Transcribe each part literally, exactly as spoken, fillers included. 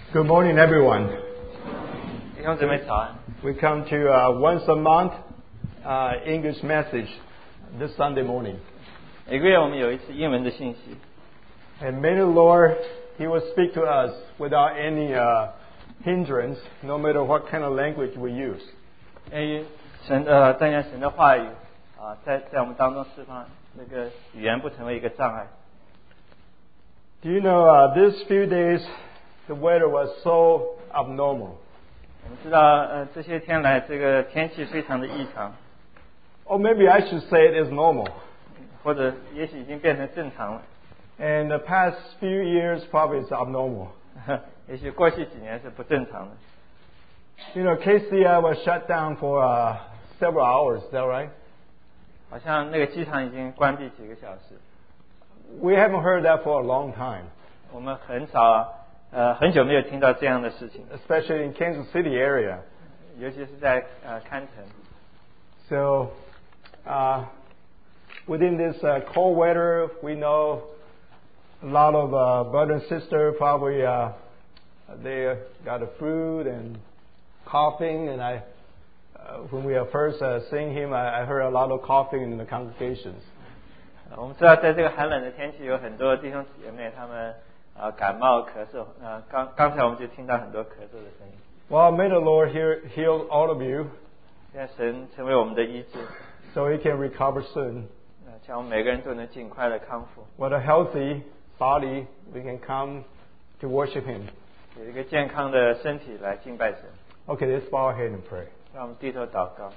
Good morning, everyone. 弟兄姊妹早安。 We come to uh, once a month uh, English message this Sunday morning. 每个月我们有一次英文的信息， And may the Lord, He will speak to us without any uh, hindrance, no matter what kind of language we use. 哎，神呃，但愿神的话语啊，在在我们当中释放，那个语言不成为一个障碍。 Do you know uh, these few days the weather was so abnormal? 我们知道呃，这些天来这个天气非常的异常， Or maybe I should say it is normal. 或者也许已经变成正常了。 And the past few years probably is abnormal. 也许过去几年是不正常的。 You know, K C I was shut down for uh, several hours. Is that right? 好像那个机场已经关闭几个小时， We haven't heard that for a long time, 我们很少呃很久没有听到这样的事情， especially in Kansas City area. 尤其是在呃堪城。 So, uh, within this uh, cold weather, we know a lot of uh, brother and sister probably uh, they got a flu and coughing. And I, uh, when we are first uh, seeing him, I, I heard a lot of coughing in the congregations. 我们知道，在这个寒冷的天气，有很多弟兄姐妹他们呃感冒咳嗽，呃刚刚才我们就听到很多咳嗽的声音。 Well, may the Lord heal, heal all of you, 现在神成为我们的医治， so you can recover soon. 呃，像我们每个人都能尽快的康复， With a healthy body, we can come to worship Him. 有一个健康的身体来敬拜神。 Okay, let's bow our head and pray. 让我们低头祷告。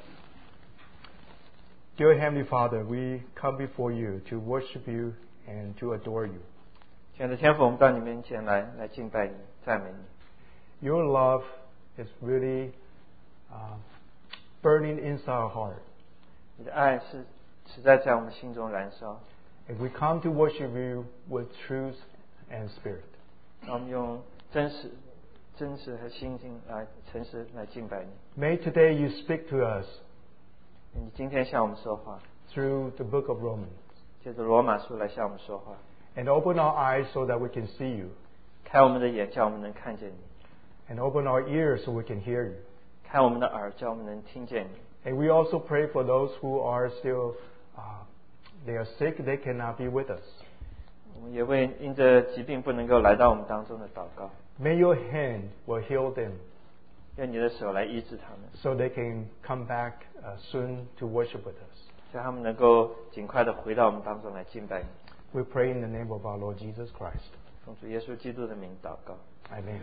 Dear Heavenly Father, we come before you to worship you and to adore you. 亲爱的天父，我们到你面前来，来敬拜你，赞美你。 Your love is really uh, burning inside our heart. 你的爱是实在在我们心中燃烧。 And we come to worship you with truth and spirit. 让我们用真实、真实和心境来诚实来敬拜你。 May today you speak to us 你今天向我们说话， through the book of Romans 借着罗马书来向我们说话， and open our eyes so that we can see you 开我们的眼，叫我们能看见你； and open our ears so we can hear you. 开我们的耳，叫我们能听见你。 And we also pray for those who are still, uh, they are sick, they cannot be with us. 我们也为因着疾病不能够来到我们当中的祷告， May your hand will heal them 用你的手来医治他们， so they can come back uh, soon to worship with us. 叫他们能够尽快的回到我们当中来敬拜你。 We pray in the name of our Lord Jesus Christ. 奉主耶稣基督的名祷告。 Amen.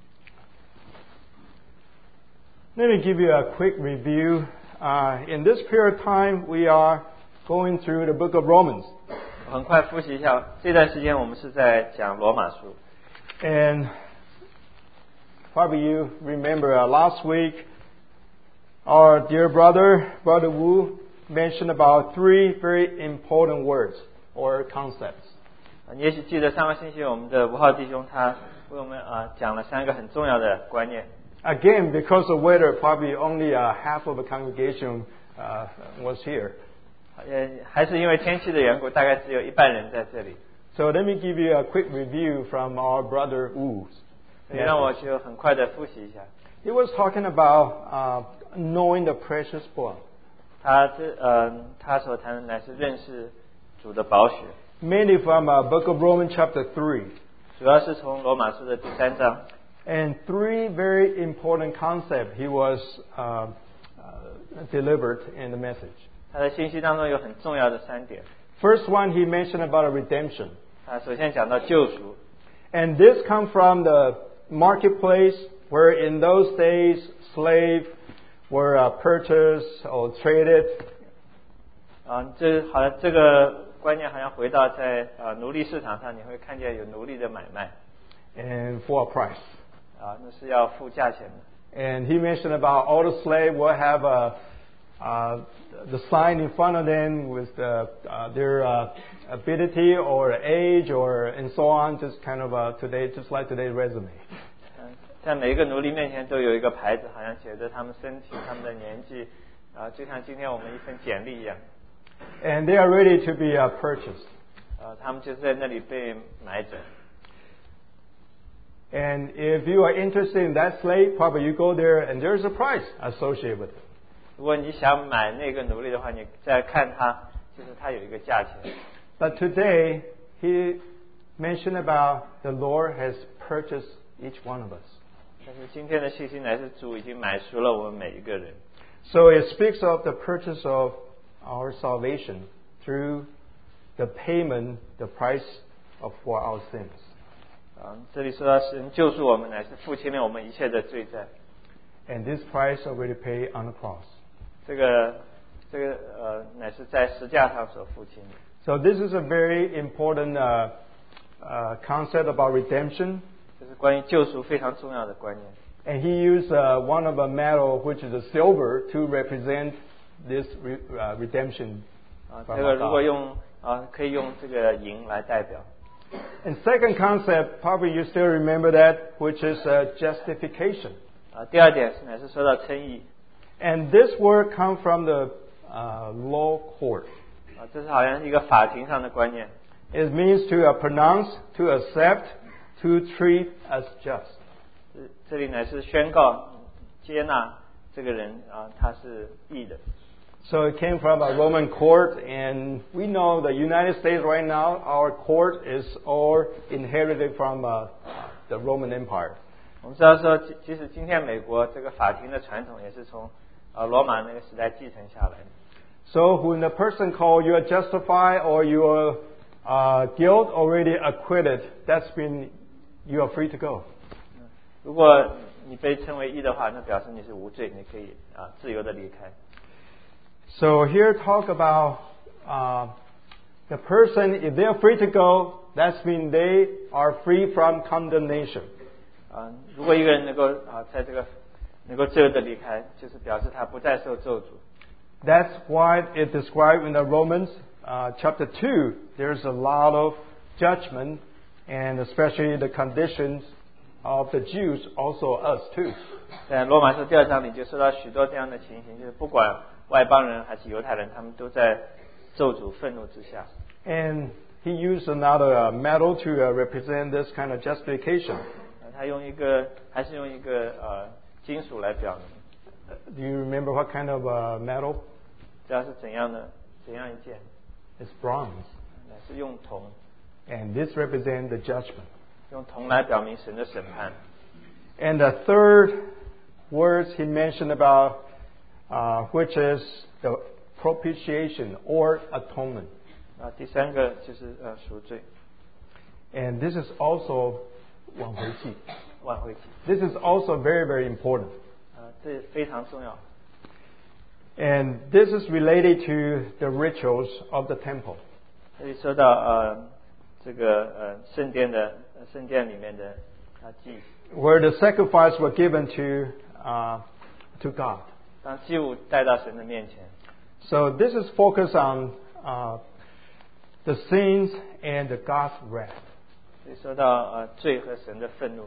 Let me give you a quick review. Uh, in this period of time, we are going through the book of Romans. 我很快复习一下，这段时间我们是在讲罗马书。 And probably you remember uh, last week, our dear brother, Brother Wu, mentioned about three very important words or concepts. 你也许记得上个星期我们的吴浩弟兄他为我们啊讲了三个很重要的观念。 Again, because of weather, probably only uh, half of the congregation uh, was here. 呃，还是因为天气的缘故，大概只有一半人在这里。 So let me give you a quick review from our brother Wu. 所以让我就很快的复习一下。 He was talking about uh, knowing the precious blood. 他这呃，他所谈的乃是认识主的宝血， Mainly from uh, book of Romans chapter three. 主要是从罗马书的第三章。 And three very important concepts he was uh, uh, delivered in the message. 他的信息当中有很重要的三点。 First one, he mentioned about a redemption. 他首先讲到救赎， And this comes from the marketplace where in those days slaves were uh, purchased or traded. 啊，这好像这个观念好像回到在啊奴隶市场上，你会看见有奴隶的买卖， And for a price. 啊，那是要付价钱的。 And he mentioned about all the slaves will have a, uh, the sign in front of them with the, uh, their uh, ability or age or and so on, just kind of uh, today, just like today's resume. 嗯，在每一个奴隶面前都有一个牌子，好像写着他们身体、他们的年纪，啊，就像今天我们一份简历一样。 And they are ready to be uh, purchased. 啊，他们就是在那里被买走。 And if you are interested in that slave, probably you go there and there's a price associated with it. 如果你想买那个奴隶的话，你再看它，就是它有一个价钱。 But today, he mentioned about the Lord has purchased each one of us. 但是今天的信息乃是主已经买赎了我们每一个人。 So it speaks of the purchase of our salvation through the payment, the price of for our sins. 啊，这里说到神救赎我们，乃是付清了我们一切的罪债。 And this price already paid on the cross. 这个这个呃，乃是在十架上所付清的。 So this is a very important uh, uh, concept about redemption. 这是关于救赎非常重要的观念。 And he used uh, one of a metal, which is a silver, to represent this re, uh, redemption. 啊，这个如果用啊，可以用这个银来代表。 And second concept, probably you still remember that, which is uh, justification. 啊，第二点乃是说到称义。 And this word comes from the uh, law court. 啊，这是好像一个法庭上的观念。 It means to uh, pronounce, to accept, to treat as just. 这里乃是宣告接纳这个人啊，他是义的。 So it came from a Roman court, and we know the United States right now, our court is all inherited from uh, the Roman Empire. 我们知道说，即使今天美国这个法庭的传统也是从呃罗马那个时代继承下来的。 So when a person called you are justified or you are uh, guilt already acquitted, that's when you are free to go. 如果你被称为义的话，那表示你是无罪，你可以啊自由的离开。 So here talk about uh, the person, if they are free to go, that's mean they are free from condemnation. 啊，如果一个人能够啊在这个能够自由的离开，就是表示他不再受咒诅。 That's why it described in the Romans uh, chapter two. There's a lot of judgment, and especially the conditions of the Jews, also us too. 在罗马书第二章里就说到许多这样的情形，就是不管外邦人还是犹太人，他们都在咒诅愤怒之下。 And he used another uh, metal to uh, represent this kind of justification. 他用一个还是用一个呃金属来表明。 Do you remember what kind of uh, metal? 这要是怎样的怎样一件？ It's bronze. 乃是用铜。 And this represents the judgment. 用铜来表明神的审判。 And the third words he mentioned about, uh, which is the propitiation or atonement. 啊，第三个就是呃赎罪。 And this is also 挽回祭。 挽回祭。 This is also very, very important. 啊，这非常重要。 And this is related to the rituals of the temple. 这里说到呃这个呃圣殿的圣殿里面的啊祭。 Where the sacrifice were given to uh, to God. 当祭物带到神的面前。 So this is focused on uh, the sins and the God's wrath. 所以说到呃罪和神的愤怒。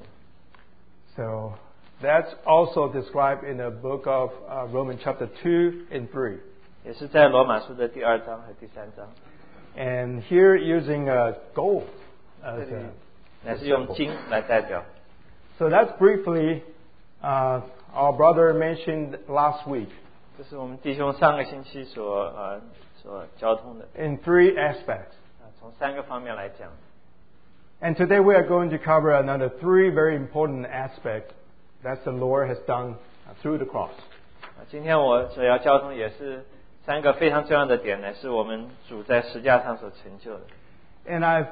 So that's also described in the book of uh, Romans chapter two and three. 也是在罗马书的第二章和第三章。 And here using uh, gold as a, 乃是用金来代表。 So that's briefly uh, our brother mentioned last week. 这是我们弟兄上个星期所呃所交通的。 In three aspects. 啊，从三个方面来讲。 And today we are going to cover another three very important aspects that the Lord has done through the cross. 啊，今天我所要交通也是三个非常重要的点，乃是我们主在十架上所成就的。 And I've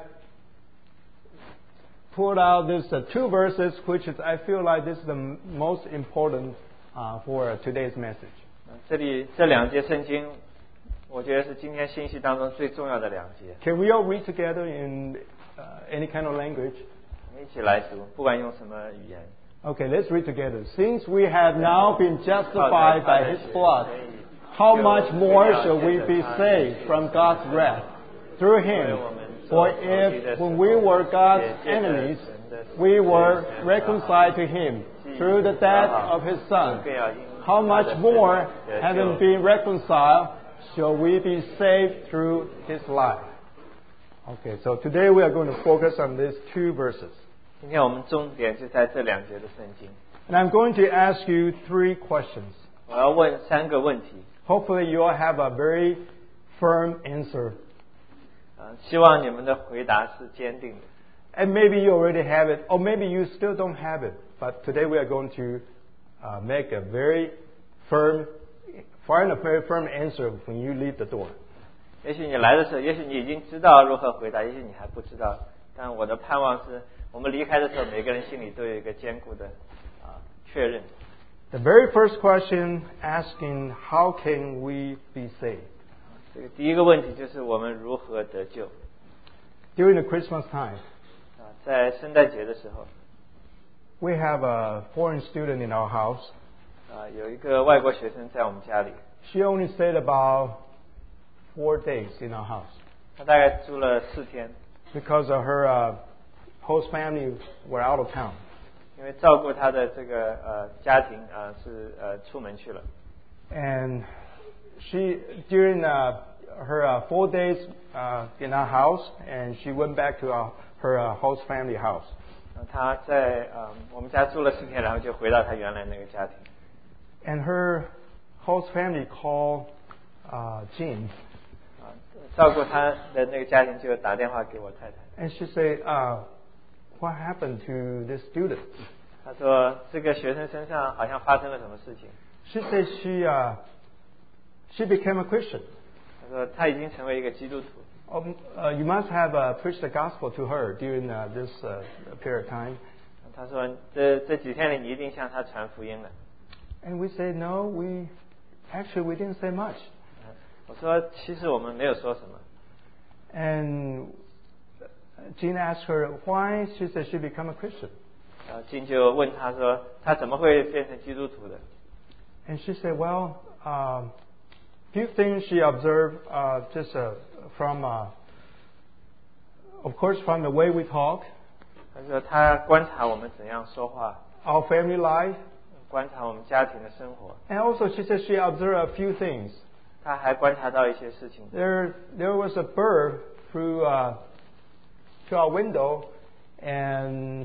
pulled out these uh, two verses, which is I feel like this is the m- most important uh, for today's message. 这里这两节圣经，我觉得是今天信息当中最重要的两节。 Can we all read together in uh, any kind of language? 我们一起来读，不管用什么语言。 Okay, let's read together. Since we have now been justified by His blood, how much more shall we be saved from God's wrath through Him? For if, when we were God's enemies, we were reconciled to Him through the death of His Son, how much more, having been reconciled, shall we be saved through His life? Okay, so today we are going to focus on these two verses. 今天我们重点就在这两节的圣经。 And I'm going to ask you three questions. 我要问三个问题。 Hopefully you all have a very firm answer. 呃，希望你们的回答是坚定的。 And maybe you already have it, or maybe you still don't have it. But today we are going to uh, make a very firm, find a very firm answer when you leave the door. 也许你来的时候，也许你已经知道如何回答，也许你还不知道。但我的盼望是，我们离开的时候，每个人心里都有一个坚固的啊、呃、确认。 The very first question asking, how can we be saved? 这个第一个问题就是我们如何得救。 During the Christmas time, 啊，在圣诞节的时候， we have a foreign student in our house. 啊，有一个外国学生在我们家里， She only stayed about four days in our house 他大概住了四天， because of her uh, host family were out of town. 因为照顾他的这个呃家庭啊、呃、是呃出门去了。 And she during uh, her uh, four days uh, in our house, and she went back to our, her uh, host family house. 他在呃我们家住了四天，然后就回到他原来那个家庭。 And her host family called uh, Jean. 啊，照顾他的那个家庭就打电话给我太太。 And she said, uh, what happened to this student? 他说这个学生身上好像发生了什么事情。 She said she uh, she became a Christian. 他说他已经成为一个基督徒。 Um, uh, you must have uh, preached the gospel to her during uh, this uh, period of time. 他说这这几天里你一定向他传福音了。 And we said, no, we actually we didn't say much. 我说其实我们没有说什么。 And Jean asked her why she said she became a Christian. 然后金就问他说他怎么会变成基督徒的？ And she said, well, um, few things she observed uh, just uh, from, uh, of course, from the way we talk. 他说他观察我们怎样说话， Our family life. 观察我们家庭的生活。 And also she said she observed a few things. 他还观察到一些事情。 There, there was a bird through uh, to our window, and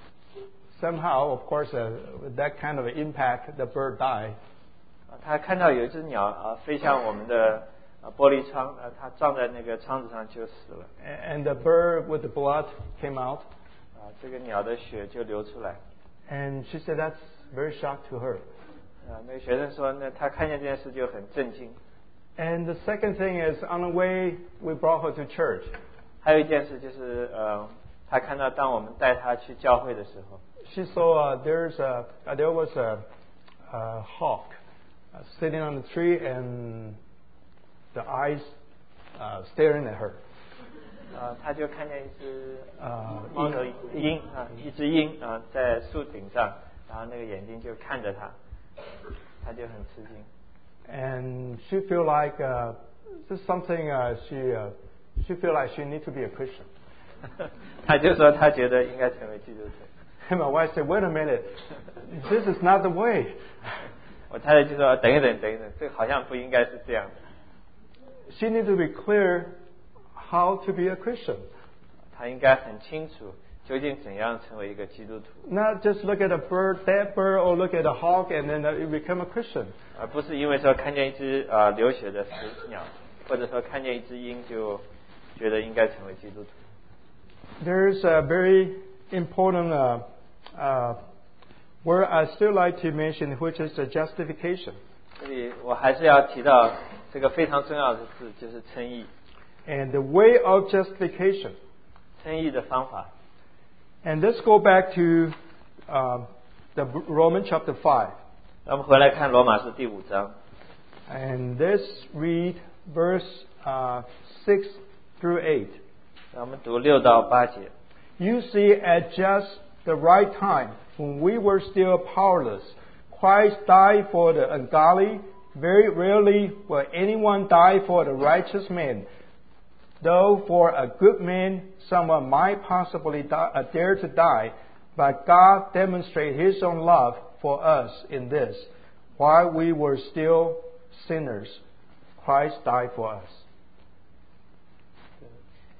somehow, of course, uh, with that kind of impact, the bird died. 他看到有一只鸟啊飞向我们的啊玻璃窗，啊，它撞在那个窗子上就死了。 And the bird with the blood came out. 啊，这个鸟的血就流出来。 And she said that's very shocked to her. 啊，那个学生说，那他看见这件事就很震惊。 And the second thing is, on the way, we brought her to church. 还有一件事就是，呃，他看到当我们带他去教会的时候， She saw uh, there's a uh, there was a, a hawk uh, sitting on the tree, and the eyes uh, staring at her. 啊，他就看见一只呃猫头鹰啊，一只鹰啊在树顶上，然后那个眼睛就看着他，他就很吃惊。 And she feel like uh, this is something uh, she uh, she feel like she need to be a Christian. 他就说他觉得应该成为基督徒。 And my wife said, "Wait a minute, this is not the way." 我太太就说等一等，等一等，这个好像不应该是这样的。 She need to be clear how to be a Christian. 他应该很清楚究竟怎样成为一个基督徒， Not just look at a bird, dead bird, or look at a hawk, and then uh, you become a Christian. 而不是因为说看见一只啊、呃、流血的死鸟，或者说看见一只鹰就觉得应该成为基督徒。 There's a very important uh, uh, word I still like to mention, which is the justification. 这里我还是要提到这个非常重要的字，就是称义。 And the way of justification. 称义的方法。 And let's go back to uh, the Romans chapter five. 那我们回来看罗马书第五章， And let's read verse uh, six through eight. 那我们读六到八节。 You see, at just the right time, when we were still powerless, Christ died for the ungodly. Very rarely will anyone die for the righteous man. Though for a good man, someone might possibly die, uh, dare to die, but God demonstrated His own love for us in this: while we were still sinners, Christ died for us.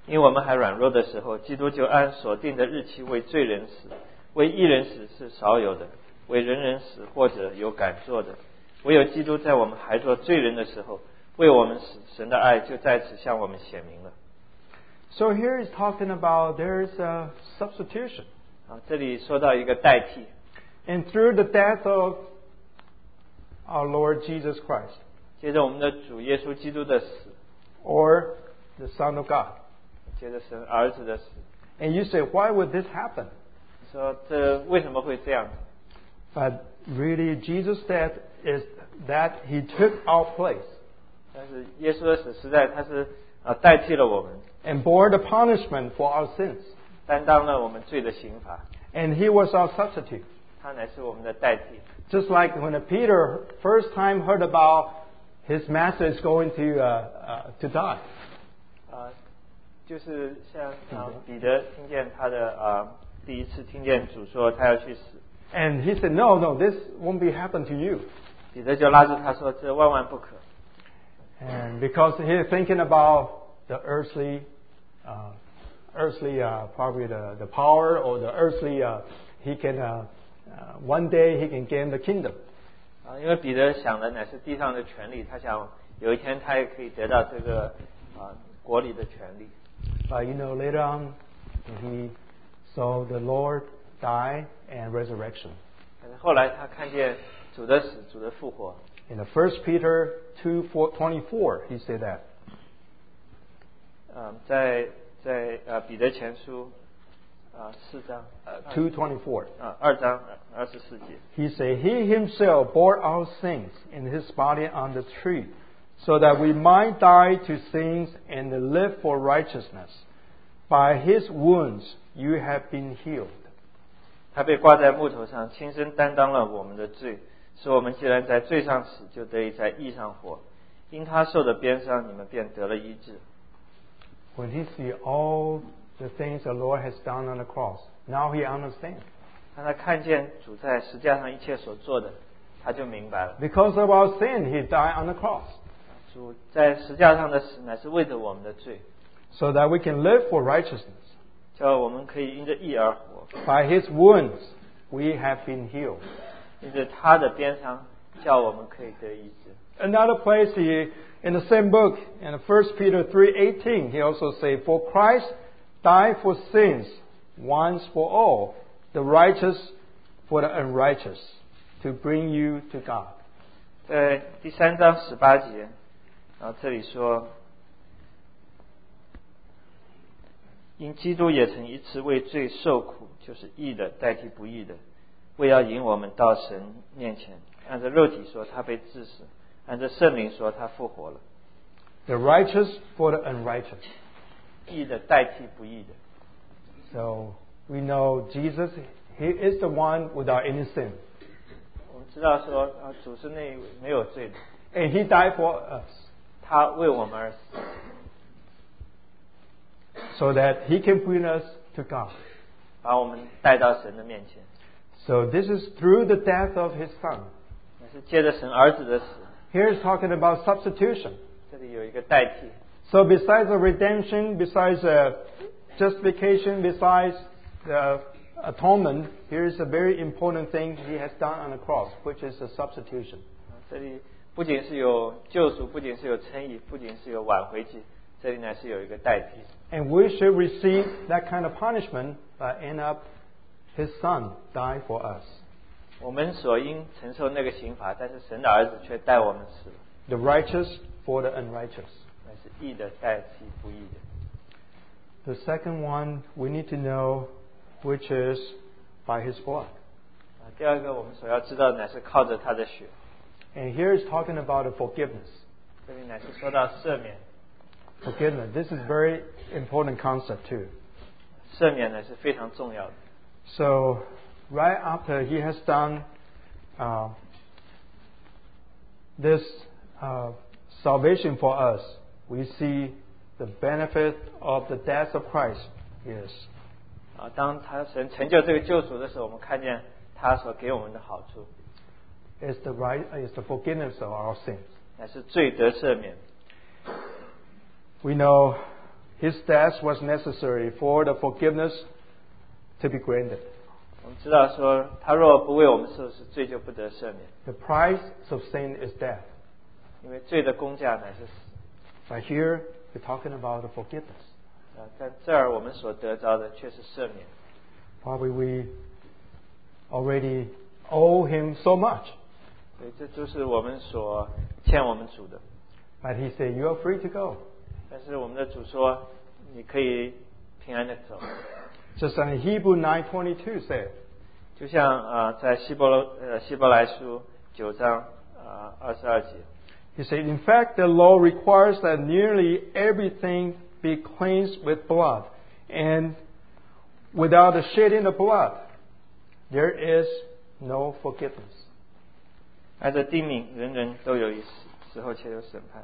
因为我们还软弱的时候，基督就按所定的日期为罪人死，为义人死是少有的，为人人死或者有敢做的。唯有基督在我们还做罪人的时候，为我们死，神的爱就在此向我们显明了。 So here he's talking about there's a substitution. 啊，这里说到一个代替。 And through the death of our Lord Jesus Christ. 接着我们的主耶稣基督的死。 Or the Son of God. 接着神儿子的死。 And you say, why would this happen? 说这为什么会这样？ But really, Jesus' death is that He took our place. 但是耶稣的死实在他是啊代替了我们。 And bore the punishment for our sins. 担当了我们罪的刑罚。 And He was our substitute. 他乃是我们的代替。 Just like when Peter first time heard about his master is going to uh, uh, to die. 啊，就是像啊彼得听见他的啊第一次听见主说他要去死。 And he said, "No, no, this won't be happen to you." 彼得就拉住他说：“这万万不可。” And because he's thinking about the earthly, uh, earthly, uh, probably the, the power or the earthly, uh, he can uh, uh, one day he can gain the kingdom. 啊，因为彼得想的乃是地上的权利，他想有一天他也可以得到这个啊国里的权利。 But you know, later on, he saw the Lord die and resurrection. 但是后来他看见主的死，主的复活。 In the First Peter two twenty-four, he said that. 嗯，在在呃彼得前书啊四章呃 two twenty-four 啊二章二十四节。 He said, "He himself bore our sins in his body on the tree, so that we might die to sins and live for righteousness. By his wounds you have been healed." 他被挂在木头上，亲身担当了我们的罪，使我们既然在罪上死，就得以在义上活。因他受的鞭伤，你们便得了医治。 When he see all the things the Lord has done on the cross, now he understands. 当他看见主在十字架上一切所做的，他就明白了。 Because of our sin, he died on the cross. 主在十字架上的死，乃是为着我们的罪， So that we can live for righteousness. 叫我们可以因着义而活。 By his wounds, we have been healed. 因着他的鞭伤，叫我们可以得医治。 Another place he, in the same book, in First Peter three eighteen, he also says, "For Christ died for sins once for all, the righteous for the unrighteous, to bring you to God." 在第三章十八节，然后这里说，因基督也曾一次为罪受苦，就是义的代替不义的，为要引我们到神面前。按照肉体说，他被治死；按照圣灵说，他复活了。 The righteous for the unrighteous. 义的代替不义的。 So we know Jesus, he is the one without any sin. 我们知道说，啊，主是那位没有罪的， And he died for us, 他为我们而死， so that he can bring us to God. 把我们带到神的面前。 So this is through the death of his son. 那是借着神儿子的死。 Here is talking about substitution. 这里有一个代替。 So besides the redemption, besides uh, justification, besides the atonement, here is a very important thing he has done on the cross, which is the substitution. 这里不仅是有救赎，不仅是有称义，不仅是有挽回祭，这里呢是有一个代替。 And we should receive that kind of punishment, but end up his son died for us. 我们所应承受那个刑罚，但是神的儿子却代我们死了。 The righteous for the unrighteous. 那是义的代替不义的。 The second one we need to know, which is by his blood. 啊，第二个我们所要知道，乃是靠着他的血。 And here is talking about the forgiveness. 这里乃是说到赦免。 Forgiveness. This is very important concept too. 赦免呢是非常重要的。 So right after he has done uh, this uh, salvation for us, we see the benefit of the death of Christ is 啊，当他神成就这个救赎的时候，我们看见他所给我们的好处， is the right is the forgiveness of our sins. 乃是罪得赦免。 We know His death was necessary for the forgiveness to be granted. 我们知道说，他若不为我们受死，罪就不得赦免。 The price of sin is death. 因为罪的工价乃是死。 But here we're talking about the forgiveness. 啊，但这儿我们所得着的却是赦免。 Probably we already owe him so much. 所以这就是我们所欠我们主的。 But he said, you are free to go. 但是我们的主说，你可以平安的走。 Just as Hebrew nine twenty-two said. 就像啊、呃，在希伯罗呃希伯来书九章啊二十二节。 He said, in fact, the law requires that nearly everything be cleansed with blood. And without the shedding of blood, there is no forgiveness. 按着定命，人人都有一死，死后且有审判。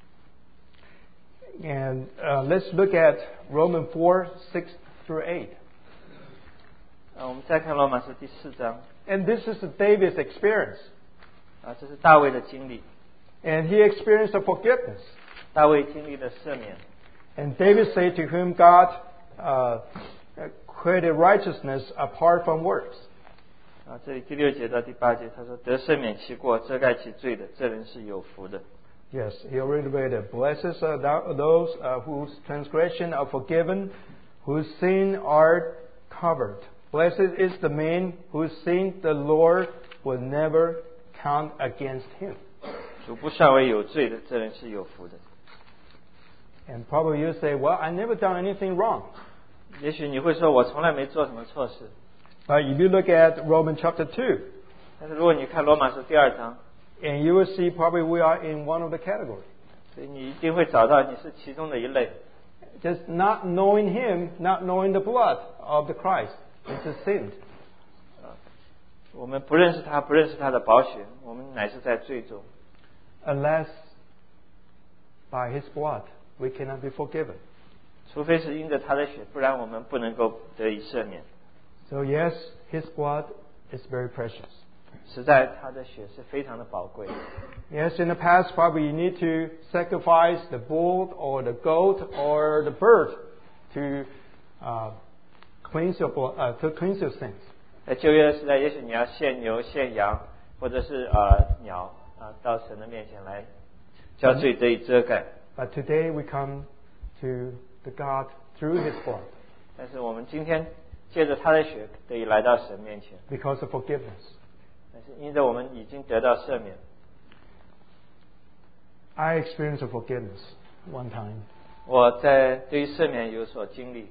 And uh, let's look at Romans four, six through eight. 啊，我们再看罗马书第四章。 And this is David's experience. 啊，这是大卫的经历。 And he experienced the forgiveness. 大卫经历了赦免。 And David said to whom God uh, created righteousness apart from works. 啊，这里第六节到第八节，他说：“得赦免其过、遮盖其罪的，这人是有福的。” Yes, he already read it. Blessed are those uh, whose transgression are forgiven, whose sin are covered. Blessed is the man whose sin the Lord will never count against him. 主不算为有罪的，这人是有福的。 And probably you say, well, I never done anything wrong. 也许你会说，我从来没做什么错事。 But if you look at Romans chapter two, 但是如果你看罗马书第二章， and you will see probably we are in one of the categories. 所以你一定会找到你是其中的一类。 Just not knowing him, not knowing the blood of the Christ, it's a sin. 我们不认识他，不认识他的宝血，我们乃是在罪中。 Unless by his blood we cannot be forgiven. 除非是因着他的血，不然我们不能够得以赦免。 So yes, his blood is very precious. 实在，他的血是非常的宝贵。 Yes, in the past probably you need to sacrifice the bull or the goat or the bird to uh, cleanse your blood, uh, to cleanse your sins. 在旧约的时代，也许你要献牛、献羊，或者是呃鸟啊，到神的面前来，叫罪得以遮盖。 But today we come to the God through his blood 但是我们今天借着他的血得以来到神面前， because of forgiveness. 但是因着我们已经得到赦免。 I experienced a forgiveness one time. 我在对于赦免有所经历。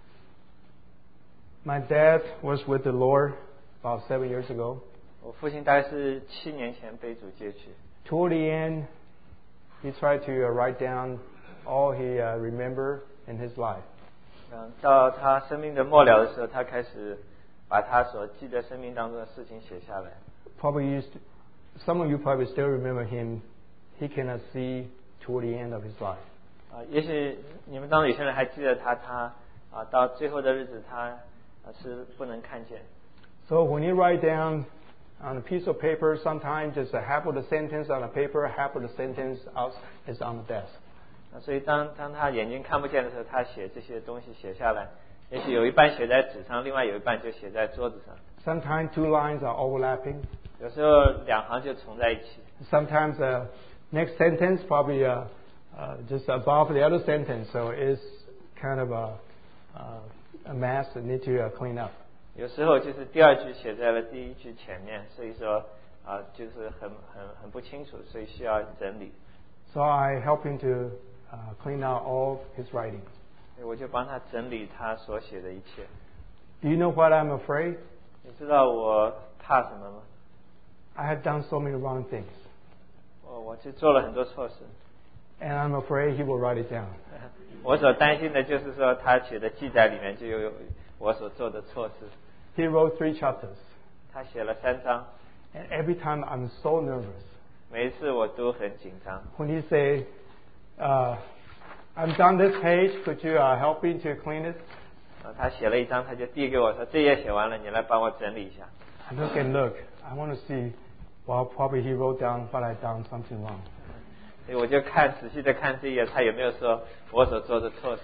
My dad was with the Lord about seven years ago. 我父亲大概是七年前被主接去。 Toward the end, he tried to uh, write down all he uh, remembered in his life. 嗯，到他生命的末了的时候，他开始把他所记得生命当中的事情写下来。 Probably used to, some of you probably still remember him. He cannot see toward the end of his life. 啊，也许你们当中有些人还记得他，他啊到最后的日子，他啊是不能看见。 So when you write down on a piece of paper, sometimes just a half of the sentence on a paper, half of the sentence out is on the desk. 啊，所以当当他眼睛看不见的时候，他写这些东西写下来，也许有一半写在纸上，另外有一半就写在桌子上。 Sometimes two lines are overlapping. 有时候两行就重在一起。 Sometimes the next sentence probably uh, uh, just above the other sentence, so it's kind of a, uh, a mess that need to uh, clean up. 有时候就是第二句写在了第一句前面，所以说啊，就是很很很不清楚，所以需要整理。 So I help him to uh, clean out all his writings. 所以我就帮他整理他所写的一切。 Do you know what I'm afraid? 你知道我怕什么吗？ I have done so many wrong things, 我我去做了很多错事， and I'm afraid he will write it down. 我所担心的就是说他写的记载里面就有我所做的错事。 He wrote three chapters, 他写了三章， and every time I'm so nervous. 每一次我都很紧张。 When he say, uh, I'm done this page, could you uh, help me to clean it? 啊，他写了一张，他就递给我说：“这页写完了，你来帮我整理一下。” I look and look. I want to see, well, probably he wrote down what I done something wrong. 所以我就看仔细的看这一页，他有没有说我所做的错事。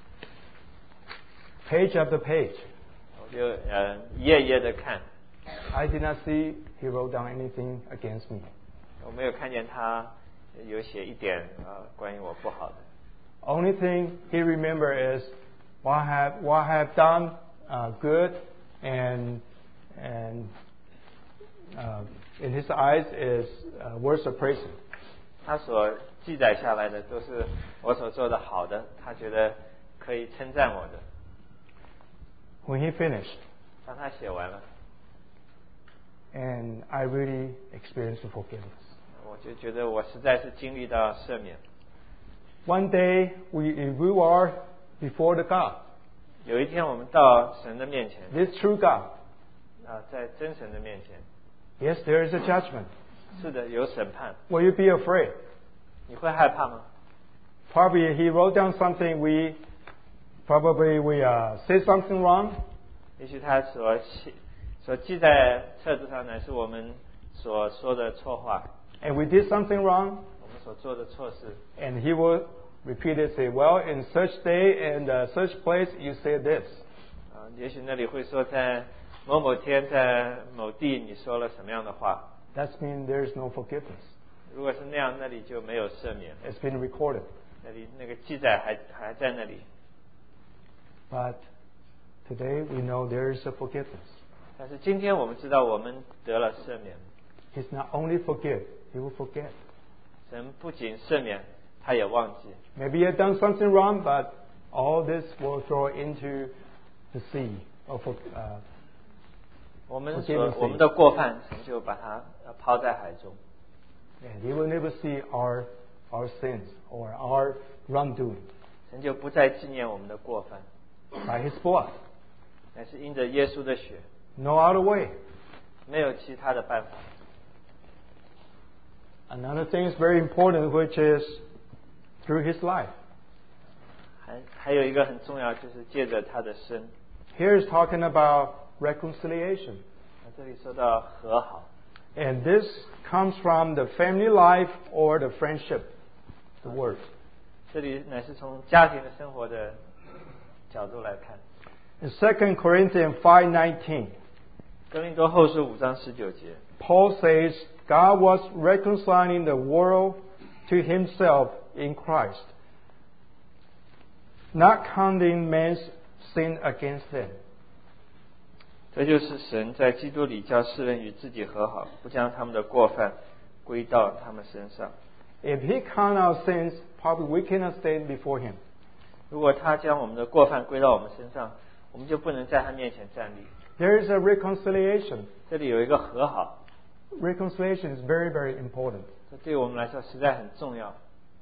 Page after page. 我就呃一页一页的看。 I did not see he wrote down anything against me. 我没有看见他有写一点呃关于我不好的。 Only thing he remember is what I have what I have done uh, good and and uh, in his eyes is uh, worth of praising. 他所记载下来的都是我所做的好的，他觉得可以称赞我的。 When he finished, 当他写完了， and I really experienced forgiveness. 我就觉得我实在是经历到赦免。 One day, we if we are before the God, 有一天我们到神的面前， this true God. 啊，在真神的面前， Yes, there is a judgment. 是的，有审判。 Will you be afraid? 你会害怕吗？ Probably he wrote down something we probably we uh, said something wrong. 也许他所写所记在册子上呢，是我们所说的错话， And we did something wrong, 我们所做的错事。 and he will repeat it, say, well, in such day and uh, such place you said this. 啊，也许那里会说在某某天在某地你说了什么样的话。 That means there is no forgiveness. 如果是那样，那里就没有赦免， It's been recorded. 那里那个记载还还在那里。 But today we know there is a forgiveness. 但是今天我们知道我们得了赦免， He's not only forgive, he will forget. 神不仅赦免，他也忘记。 Maybe you have done something wrong, but all this will throw into the sea of uh, 我们 forgiving 所我们 sin. 的过犯，神就把它抛在海中。 And he will never see our our sins or our wrongdoing. 神就不再纪念我们的过犯， By his blood. 乃是因着耶稣的血， No other way. 没有其他的办法。 Another thing is very important, which is through his life. 还还有一个很重要，就是借着他的生。 Here is talking about reconciliation. 这里说到和好， And this comes from the family life or the friendship, the word. 这里乃是从家庭的生活的角度来看。 In Second Corinthians five nineteen, 哥林多后书五章十九节， Paul says, God was reconciling the world to himself in Christ, not counting man's sin against them. 这就是神在基督里叫世人与自己和好，不将他们的过犯归到他们身上。 If he count our sins, probably we cannot stand before him. 如果他将我们的过犯归到我们身上，我们就不能在他面前站立。 There is a reconciliation. 这里有一个和好， Reconciliation is very, very important. 这对我们来说实在很重要。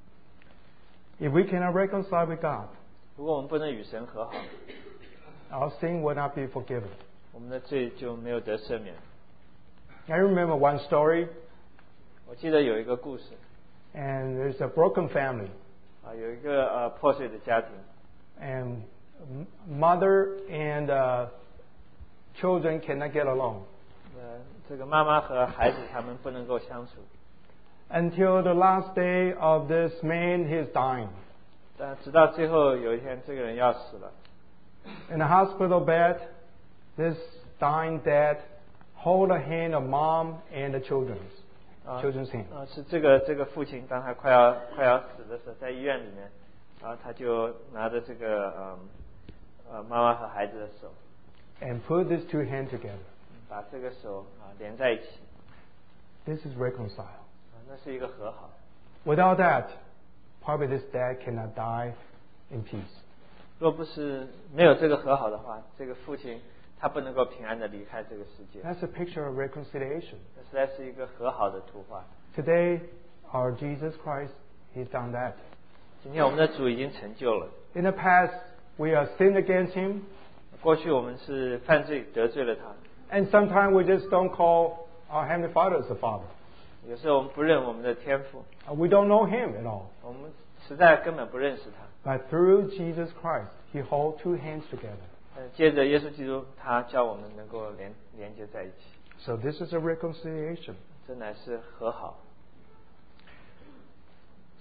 If we cannot reconcile with God, 如果我们不能与神和好， our sin will not be forgiven. 我们的罪就没有得赦免。 I remember one story, 我记得有一个故事， and there's a broken family, 啊，有一个呃破碎的家庭， and m- mother and uh, children cannot get along 呃，这个妈妈和孩子他们不能够相处， until the last day of this man, he's dying. 但直到最后有一天，这个人要死了， In the hospital bed, this dying dad hold the hand of mom and the children's 啊 children's hand. 啊，是这个这个父亲，当他快要快要死的时候，在医院里面，然后他就拿着这个呃呃妈妈和孩子的手， And put these two hands together. 把这个手啊连在一起， This is reconcile. 啊，那是一个和好。 Without that, probably this dad cannot die in peace. 若不是没有这个和好的话，这个父亲他不能够平安的离开这个世界。 That's a picture of reconciliation. 这实在是一个和好的图画。 Today, our Jesus Christ, He's done that. 今天我们的主已经成就了。 In the past, we have sinned against Him, 过去我们是犯罪得罪了他， and sometimes we just don't call our Heavenly Father as a Father. 有时候我们不认我们的天父， Uh, We don't know Him at all. 我们实在根本不认识他。 But through Jesus Christ, He holds two hands together. 但借着耶稣基督，他叫我们能够连连接在一起， So this is a reconciliation. 这乃是和好。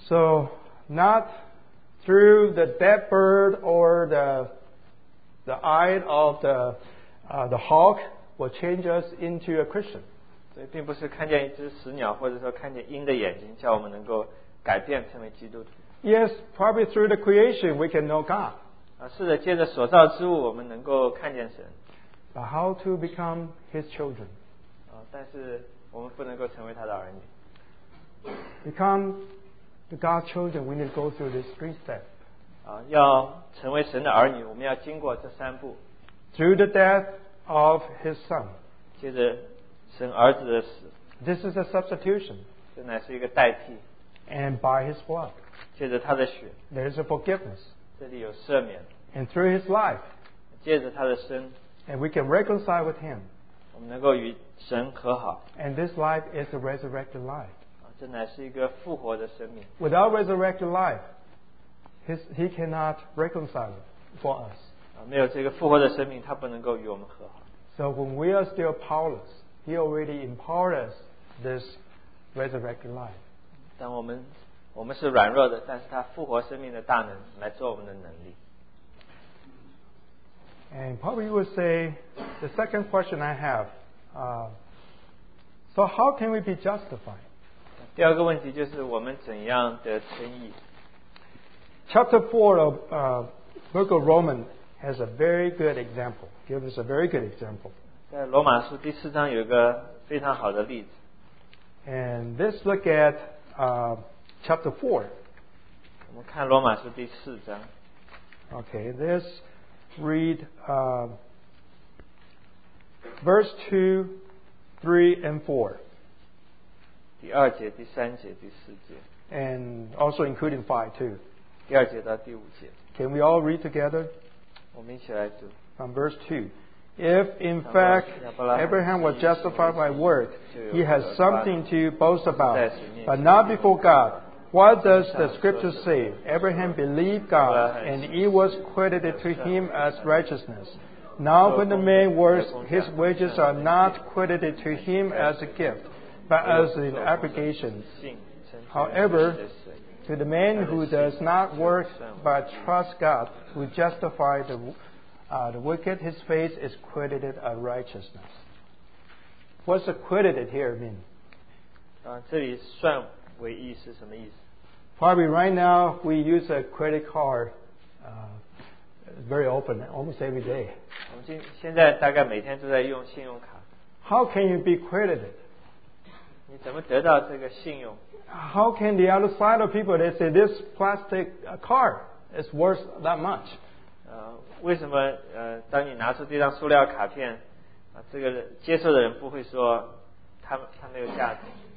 So not through the dead bird or the the eye of the uh, the hawk will change us into a Christian. 所以并不是看见一只死鸟，或者说看见鹰的眼睛，叫我们能够改变成为基督徒。 Yes, probably through the creation we can know God. 啊，是的，借着所造之物，我们能够看见神。 But how to become His children? 啊，但是我们不能够成为他的儿女。 Become the God's children, we need to go through these three steps. 啊，要成为神的儿女，我们要经过这三步。 Through the death of His Son. 接着神儿子的死。 This is a substitution. 这乃是一个代替。 And by His blood. 借着他的血。 There is a forgiveness. 这里有赦免。 And through His life. 借着他的生。 And we can reconcile with Him. 我们能够与神和好。 And this life is a resurrected life. 啊，这乃是一个复活的生命。 Without resurrected life, his, He cannot reconcile for us. 啊，没有这个复活的生命，他不能够与我们和好。 So when we are still powerless, He already empowered us this resurrected life. 当我们我们是软弱的，但是他复活生命的大能来做我们的能力。 And probably you would say, the second question I have, uh, so how can we be justified? 第二个问题就是我们怎样的称义。 Chapter four of uh, Book of Romans has a very good example. Gives us a very good example. 在罗马书第四章有一个非常好的例子。 And let's look at uh, chapter four. 我们看罗马书第四章。 Okay, let's read uh, verse two, three, and four. 第二节、第三节、第四节。 And also including five too. 第二节到第五节。 Can we all read together? 我们一起来读。 From verse two. If in fact Abraham was justified by work, he has something to boast about, but not before God. What does the scripture say? Abraham believed God, and it was credited to him as righteousness. Now when the man works, his wages are not credited to him as a gift, but as an obligation. However, to the man who does not work but trusts God, who justifies the Uh, the wicked, his face is credited as righteousness. What's the credited here mean? 啊，这里算为义是什么意思？ Probably right now we use a credit card uh, very open, almost every day. 我们今现在大概每天都在用信用卡。 How can you be credited? 你怎么得到这个信用？ How can the other side of people they say this plastic card is worth that much? 呃，为什么呃，当你拿出这张塑料卡片，啊，这个接受的人不会说它它没有价值。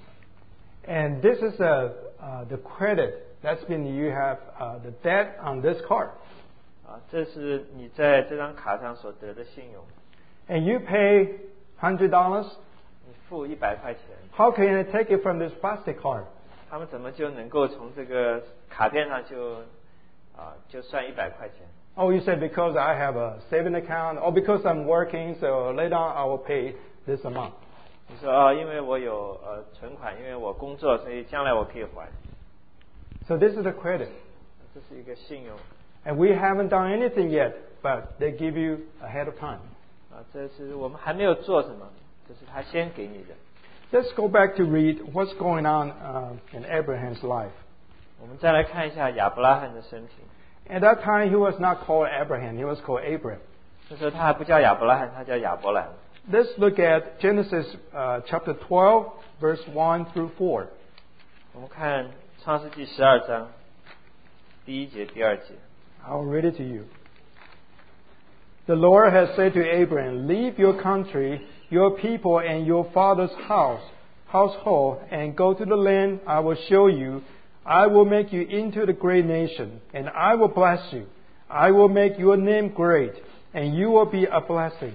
And this is a uh, the credit that's been you have uh, the debt on this card. 啊，这是你在这张卡上所得的信用。 And you pay hundred dollars. 你付一百块钱。 How can I take it from this plastic card? 他们怎么就能够从这个卡片上就啊就算一百块钱？ Oh, you said because I have a saving account, or because I'm working, so later on I will pay this amount. 你说啊，因为我有呃存款，因为我工作，所以将来我可以还。 So this is the credit. 这是一个信用。 And we haven't done anything yet, but they give you ahead of time. 啊，这是我们还没有做什么，这是他先给你的。 Let's go back to read what's going on uh, in Abraham's life. 我们再来看一下亚伯拉罕的生平。 At that time, he was not called Abraham; he was called Abram. 那时候他还不叫亚伯拉罕，他叫亚伯兰。 Let's look at Genesis uh, chapter twelve, verse one through four. 我们看创世纪十二章第一节、第二节。 I'll read it to you. The Lord has said to Abraham, "Leave your country, your people, and your father's house, household, and go to the land I will show you. I will make you into the great nation, and I will bless you. I will make your name great, and you will be a blessing.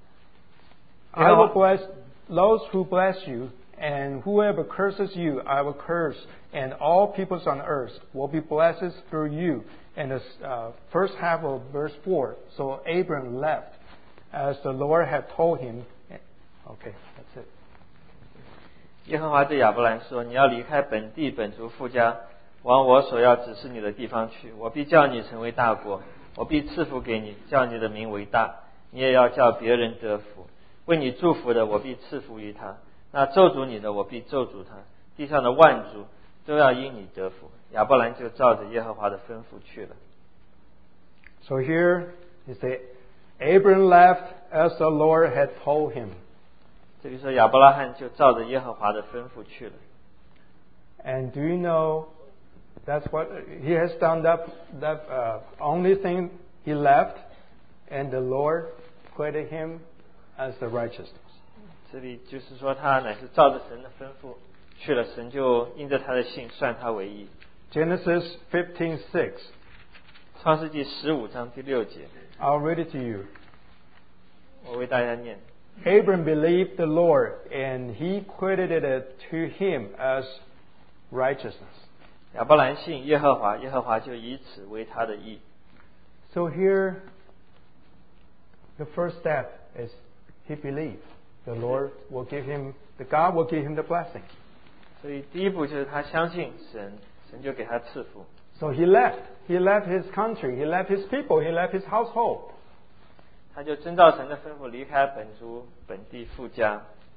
I will bless those who bless you, and whoever curses you, I will curse, and all peoples on earth will be blessed through you." And the uh, first half of verse four. So Abram left, as the Lord had told him. Okay, that's it. 耶和华对亚伯兰说：“你要离开本地本族父家， 往我所要指示你的地方去，我必叫你成为大国，我必赐福给你，叫你的名为大，你也要叫别人得福。为你祝福的，我必赐福于他；那咒诅你的，我必咒诅他。地上的万族都要因你得福。亚伯兰就照着耶和华的吩咐去了。 So here he said, Abram left as the Lord had told him. 这里说亚伯拉罕就照着耶和华的吩咐去了。 And do you know that's what he has done? That that uh, only thing he left, and the Lord credited him as the righteousness. 这里就是说他乃是照着神的吩咐去了，神就因着他的信算他为义。 Genesis fifteen six. 创世纪十五章第六节。 I'll read it to you. 我为大家念。 Abram believed the Lord, and he credited it to him as righteousness. 亚伯兰信耶和华，耶和华就以此为他的义。 So here, the first step is he believed. The Lord will give him, the God will give him the blessing. 所以第一步就是他相信神，神就给他赐福。 So he left. He left his country. He left his people. He left his household. 他就遵照神的吩咐离开本族本地父家。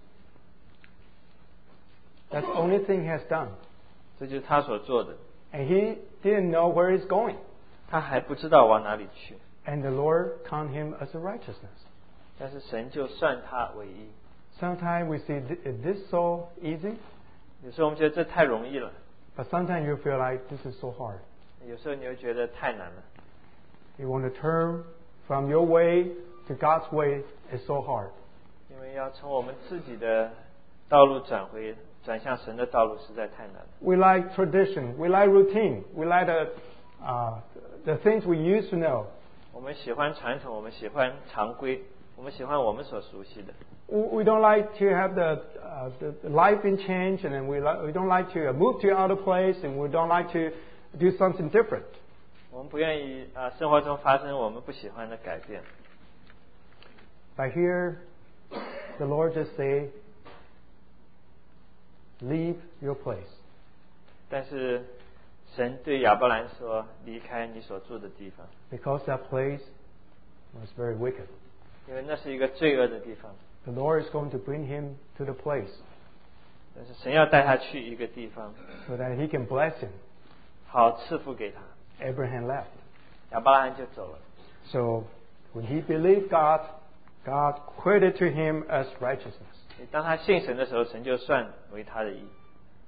That's the only thing he has done. 这就是他所做的。 And he didn't know where he's going. 他还不知道往哪里去。 And the Lord count him as a righteousness. 但是神就算他为义。 Sometimes we say, is this so easy? 有时候我们觉得这太容易了。 But sometimes you feel like this is so hard. 有时候你会觉得太难了。 You want to turn from your way to God's way is so hard. 因为要从我们自己的道路转回转向神的道路实在太难了。 We like tradition. We like routine. We like the uh, the things we used to know. 我们喜欢传统，我们喜欢常规，我们喜欢我们所熟悉的。 We don't like to have the, uh, the life in change, and then we, li- we don't like to move to other place, and we don't like to do something different. 我们不愿意啊、呃，生活中发生我们不喜欢的改变。 But here, the Lord just say, leave your place. 但是神对亚伯兰说：“离开你所住的地方。” Because that place was very wicked. 因为那是一个罪恶的地方。 The Lord is going to bring him to the place. 但是神要带他去一个地方， So that he can bless him. 好赐福给他。 Abraham left. 亚伯拉罕就走了。 So when he believed God, God credited to him as righteousness. 当他信神的时候，神就算为他的义。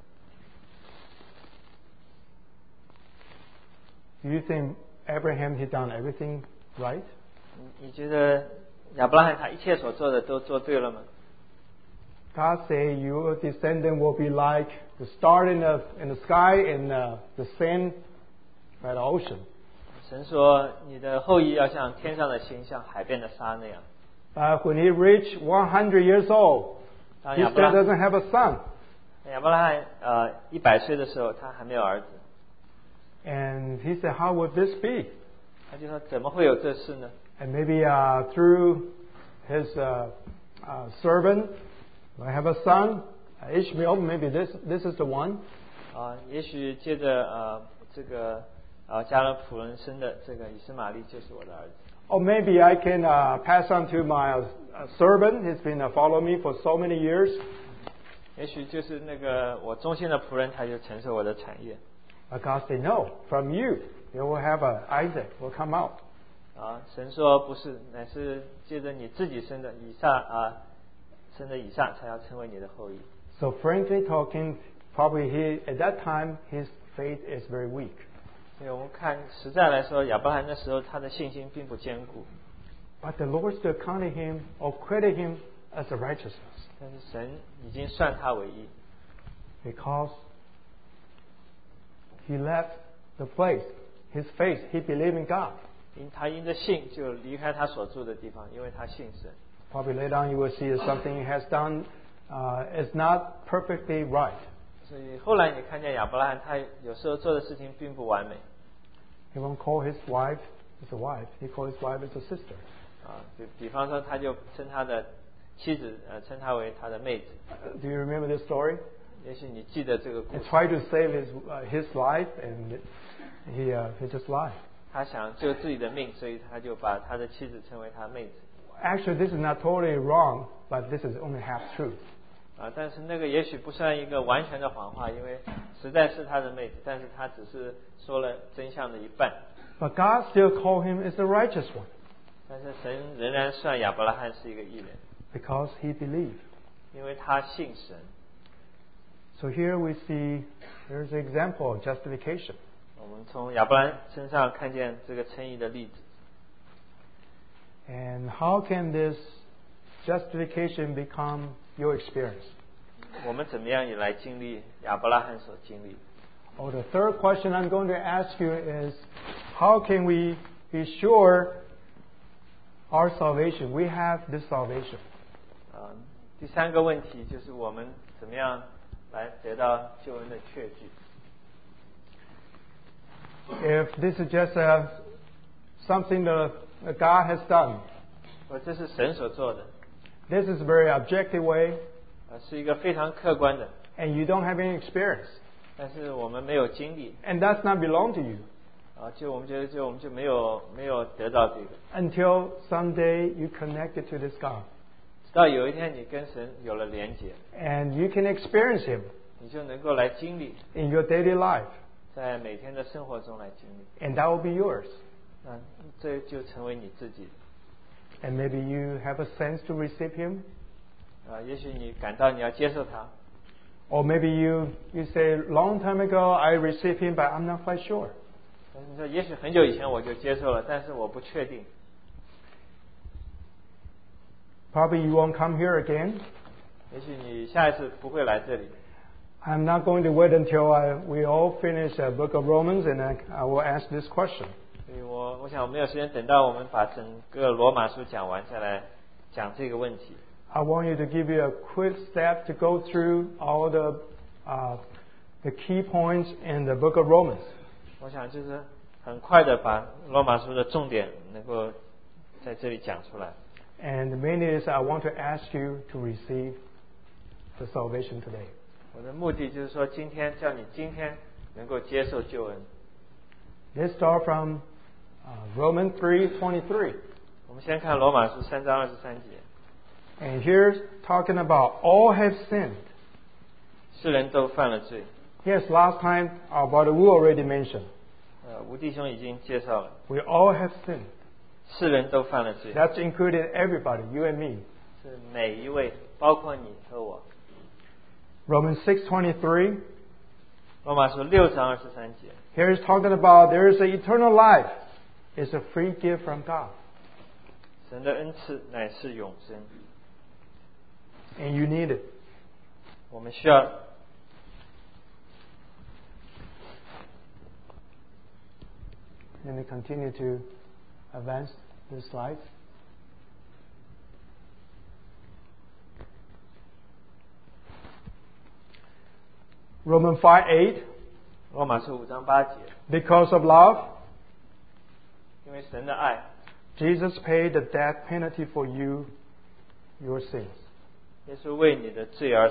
Do you think Abraham had done everything right? 你觉得亚伯拉罕他一切所做的都做对了吗？ God say your descendant will be like the star in the in the sky and uh, the sand by the ocean. 神说你的后裔要像天上的星，像海边的沙那样。 But when he reached one hundred years old, 当 he 亚 still 伯拉 doesn't have a son. 亚伯拉罕呃一百岁的时候，他还没有儿子。 And he said, how would this be? 他就说怎么会有这事呢？ And maybe uh, through his uh, uh, servant, I have a son, Ishmael. Maybe this this is the one. 啊，也许借着呃这个呃加勒普人生的这个以斯玛利就是我的儿子。 Or maybe I can uh, pass on to my uh, servant. He's been uh, following me for so many years. 也许就是那个我忠心的仆人，他就承受我的产业。 But God said, no, from you, you will have a Isaac will come out. 啊，神说不是，乃是借着你自己生的以撒啊，生的以撒才要成为你的后裔。 So frankly talking, probably he at that time his faith is very weak. 所以我们看实在来说，亚伯拉罕那时候他的信心并不坚固。 But the Lord still counted him or credited him as a righteousness. 但是神已经算他为义， Because he left the place, his faith, he believed in God. 因他因着信就离开他所住的地方，因为他信神。 Probably later on you will see that something he has done uh, is not perfectly right. 所以后来你看见亚伯拉罕，他有时候做的事情并不完美。 He won't call his wife as a wife. He called his wife as a sister. 啊，比比方说，他就称他的妻子，呃，称她为他的妹子。 Uh, do you remember this story? 也许你记得这个故 and 事， tried to save his uh, his life, and he uh, he just lied. 他想救自己的命，所以他就把他的妻子称为他妹子。 Actually, this is not totally wrong, but this is only half true. 啊，但是那个也许不算一个完全的谎话，因为实在是他的妹子，但是他只是说了真相的一半。 But God still called him as the righteous one 但是神仍然算亚伯拉罕是一个义人， because he believed. 因为他信神。 So here we see there's an example of justification. 我们从亚伯拉罕身上看见这个称义的例子。 And how can this justification become your experience? 我们怎么样也来经历亚伯拉罕所经历？ Oh, the third question I'm going to ask you is, how can we be sure our salvation? We have this salvation. 啊，第三个问题就是我们怎么样来得到救恩的确据？ If this is just a, something that God has done, 我这是神所做的， this is a very objective way, 啊，是一个非常客观的， and you don't have any experience, 但是我们没有经历， and does not belong to you 啊，就我们觉得就我们就没有没有得到这个， until someday you connect it to this God, 直到有一天你跟神有了连结， and you can experience Him 你就能够来经历， in your daily life, 在每天的生活中来经历， and that will be yours. 那这就成为你自己的。 And maybe you have a sense to receive Him, 啊，也许你感到你要接受他， or maybe you you say, long time ago I received Him, but I'm not quite sure. 但是你说也许很久以前我就接受了，但是我不确定。 Probably you won't come here again. 也许你下一次不会来这里。 I'm not going to wait until I, we all finish the book of Romans, and I, I will ask this question. 所以我我想我没有时间等到我们把整个罗马书讲完再来讲这个问题。 I want you to give you a quick step to go through all the uh, the key points in the book of Romans. 我想就是很快的把罗马书的重点能够在这里讲出来。 And the main is I want to ask you to receive the salvation today. 我的目的就是说，今天叫你今天能够接受救恩。 Let's start from uh, Romans three twenty-three. 我们先看罗马书三章二十三节， And here's talking about all have sinned. 世人都犯了罪。 Yes, last time our brother Wu already mentioned. 呃，吴弟兄已经介绍了， We all have sinned. 世人都犯了罪， That's included everybody, you and me. 是每一位，包括你和我。 Romans six twenty-three. 罗马书六章二十三节， Here is talking about there is an eternal life. It's a free gift from God. 神的恩赐乃是永生， And you need it. 我们需要。 Let me continue to advance the slides. Romans five eight. 罗马书五章八节， Because of love, 因为神的爱， Jesus paid the death penalty for you, your sins. 耶稣为你的罪而死。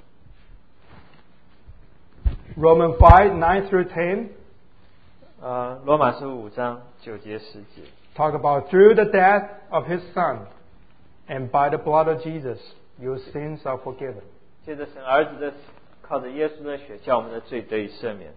Romans five nine through ten. 呃，罗马书五章九节十节， Talk about through the death of His Son and by the blood of Jesus, your sins are forgiven. 借着神儿子的死，靠着耶稣的血，叫我们的罪得以赦免。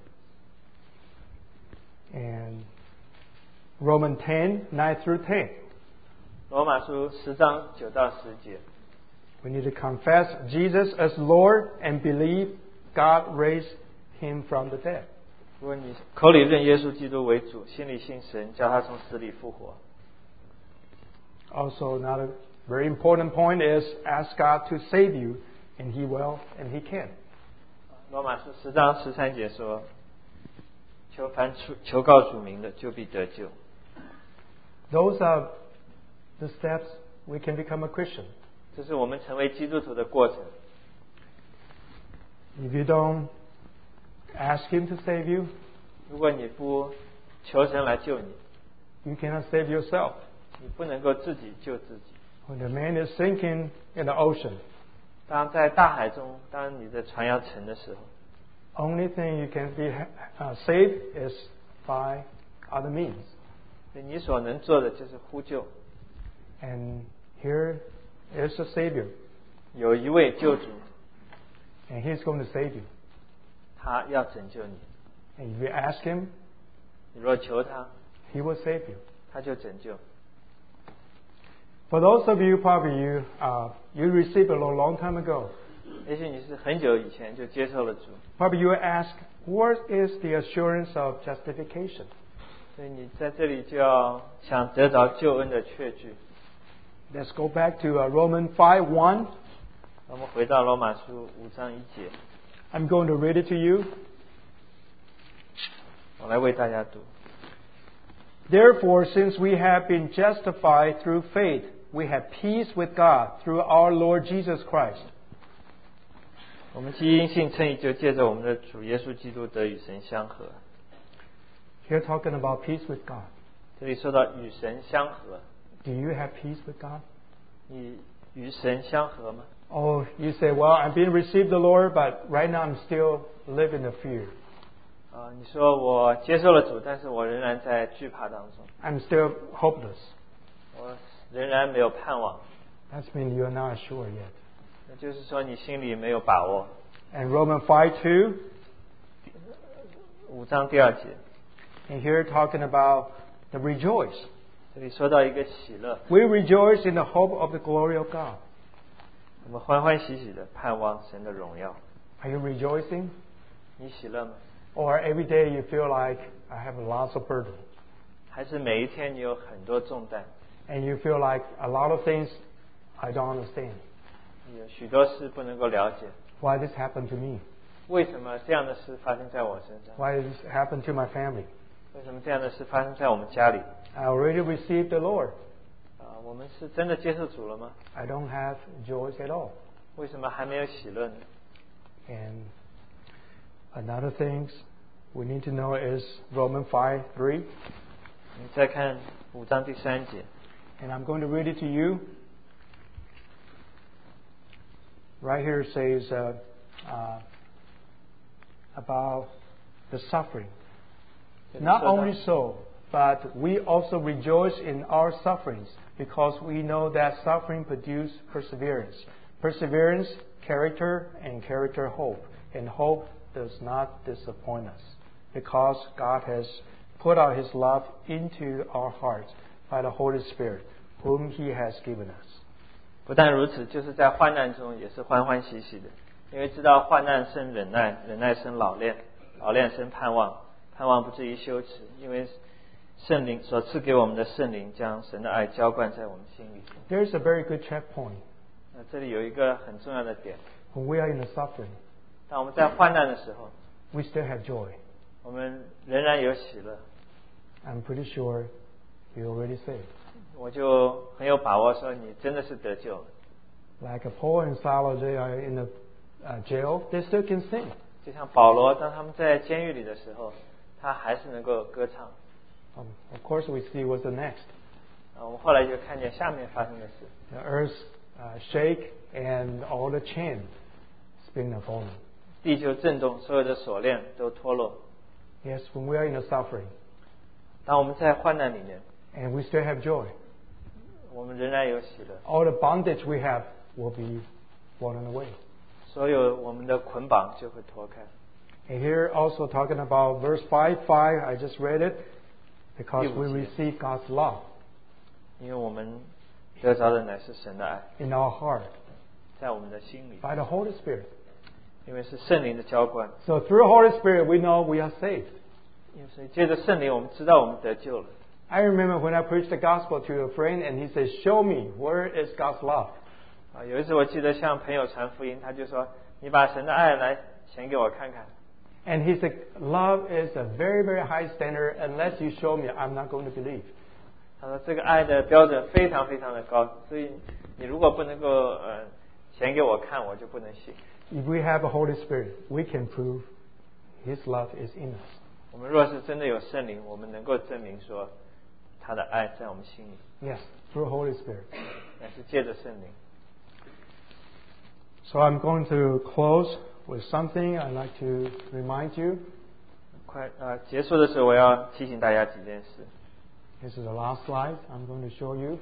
And Romans ten nine through ten. 罗马书十章九到十节， We need to confess Jesus as Lord and believe God raised Him from the dead. 如果你口里认耶稣基督为主，心里信神，叫他从死里复活。 Also, another very important point is ask God to save you, and He will, and He can. 罗马书十章十三节说：“求凡求求告主名的，就必得救。” Those are the steps we can become a Christian. 这是我们成为基督徒的过程。 If you don't ask Him to save you, 如果你不求神来救你， you cannot save yourself. 你不能够自己救自己。 When the man is sinking in the ocean, 当在大海中，当你的船要沉的时候 only thing you can be uh, saved is by other means. 你所能做的就是呼救。 And here is a Savior. 有一位救主， And He's going to save you. 他要拯救你。 And if you ask Him, 你若求他， He will save you. 他就拯救。 For those of you, probably you, uh, you received it a long time ago. 也许你是很久以前就接受了主， Probably you will ask, what is the assurance of justification? 所以你在这里就要想得着救恩的确据。 Let's go back to uh, Romans five one. 我们回到罗马书五章一节， I'm going to read it to you. 我来为大家读。 Therefore, since we have been justified through faith, we have peace with God through our Lord Jesus Christ. 我们既因信称义，就借着我们的主耶稣基督得与神相合。 Here talking about peace with God. 这里说到与神相合， Do you have peace with God? 你与神相合吗？ Oh, you say, well, I've been received the Lord, but right now I'm still living in fear. 啊，你说我接受了主，但是我仍然在惧怕当中， I'm still hopeless. 我仍然没有盼望。 That means you're not sure yet. 那就是说你心里没有把握。 And Romans five two, 五章第二节， and here talking about the rejoice. 这里说到一个喜乐， We rejoice in the hope of the glory of God. 我们欢欢喜喜的盼望神的荣耀。 Are you rejoicing? 你喜乐吗？ Or every day you feel like I have lots of burden, 还是每一天你有很多重担， and you feel like a lot of things I don't understand. 你有许多事不能够了解， Why this happened to me? 为什么这样的事发生在我身上？ Why this happened to my family? 为什么这样的事发生在我们家里？ I already received the Lord. 啊，我们是真的接受主了吗？ I don't have joy at all. 为什么还没有喜乐呢？ And another things we need to know is Romans five three. 你再看五章第三节， And I'm going to read it to you. Right here it says uh, uh, about the suffering. Not only so, but we also rejoice in our sufferings because we know that suffering produces perseverance. Perseverance, character, and character, hope. And hope does not disappoint us because God has put out His love into our hearts by the Holy Spirit, whom He has given us. 不但如此，就是在患难中也是欢欢喜喜的，因为知道患难生忍耐，忍耐生老练，老练生盼望，盼望不至于羞耻，因为圣灵所赐给我们的圣灵将神的爱浇灌在我们心里。 There's a very good checkpoint. 那这里有一个很重要的点， When we are in the suffering, 当我们在患难的时候， we still have joy. 我们仍然有喜乐。 I'm pretty sure you're already saved. 我就很有把握说，你真的是得救了。 Like Paul and Silas, they are in the uh, jail, they still can sing. 就像保罗，当他们在监狱里的时候，他还是能够歌唱。 Um, of course, we see what's the next. 啊，我们后来就看见下面发生的事， The earth uh, shake and all the chains spin upon them. 地球震动，所有的锁链都脱落。 Yes, when we are in the suffering 当我们在患难里面， and we still have joy, 我们仍然有喜乐， all the bondage we have will be fallen away. 所有我们的捆绑就会脱开。 And here also talking about verse five five, I just read it, because we receive God's love 因为我们得着的乃是神的爱， in our heart 在我们的心里， by the Holy Spirit. 因为是圣灵的浇灌， So through the Holy Spirit, we know we are saved. 因为所以借着圣灵，我们知道我们得救了。 I remember when I preached the gospel to a friend and he said, show me, where is God's love? 啊，有一次我记得向朋友传福音，他就说：“你把神的爱来显给我看看。” And he said, love is a very, very high standard. Unless you show me, I'm not going to believe. 他说这个爱的标准非常非常的高，所以你如果不能够呃显给我看，我就不能信。 If we have a Holy Spirit, we can prove His love is in us. 我们若是真的有圣灵，我们能够证明说他的爱在我们心里， Yes, through Holy Spirit. 乃是借着圣灵。 So I'm going to close with something I'd like to remind you. 快呃结束的时候，我要提醒大家几件事。 This is the last slide I'm going to show you.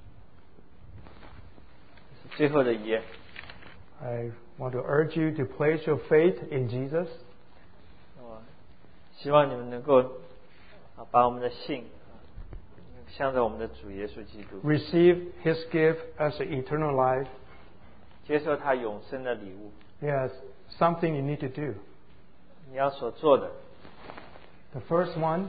是最后的一页。 I want to urge you to place your faith in Jesus. 我希望你们能够啊把我们的信啊向着我们的主耶稣基督， Receive His gift as an eternal life. 接受他永生的礼物。 Yes, something you need to do. 你要所做的， The first one